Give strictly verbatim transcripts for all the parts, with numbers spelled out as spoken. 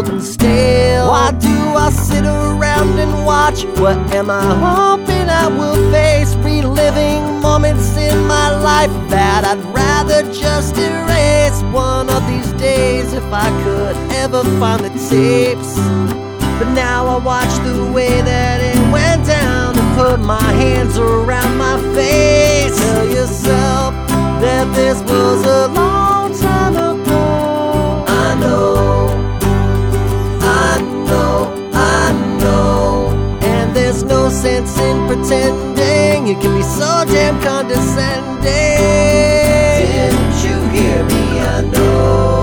old and stale. Why do I sit around and watch? What am I hoping I will face? Reliving moments in my life that I'd rather just erase. One of these days, if I could ever find the tapes. But now I watch the way that it went down and put my hands around my face. Tell yourself that this was a long time ago. I know, I know, I know. And there's no sense in pretending. You can be so damn condescending. Didn't you hear me? I know.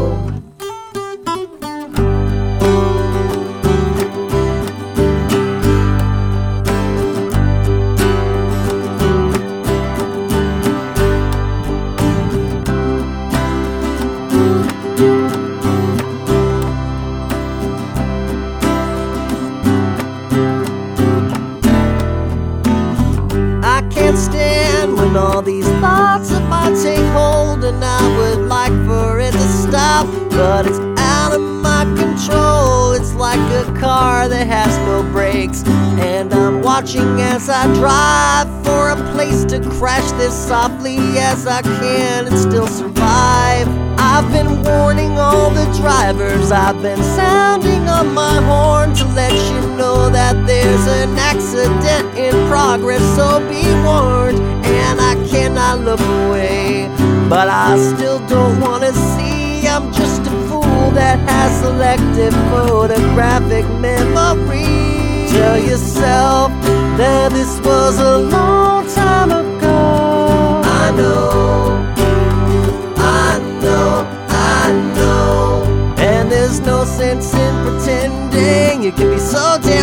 Stand when all these thoughts of mine take hold, and I would like for it to stop, but it's out of my control. It's like a car that has no brakes, and I'm watching as I drive for a place to crash this softly as I can and still survive. I've been warning all the drivers, I've been sounding on my horn to let you know that there's an accident in progress, so be warned. And I cannot look away, but I still don't want to see. I'm just a fool that has selective photographic memory. Tell yourself that this was a long time ago. I know, I know, I know. And there's no sense in pretending. You can be so damn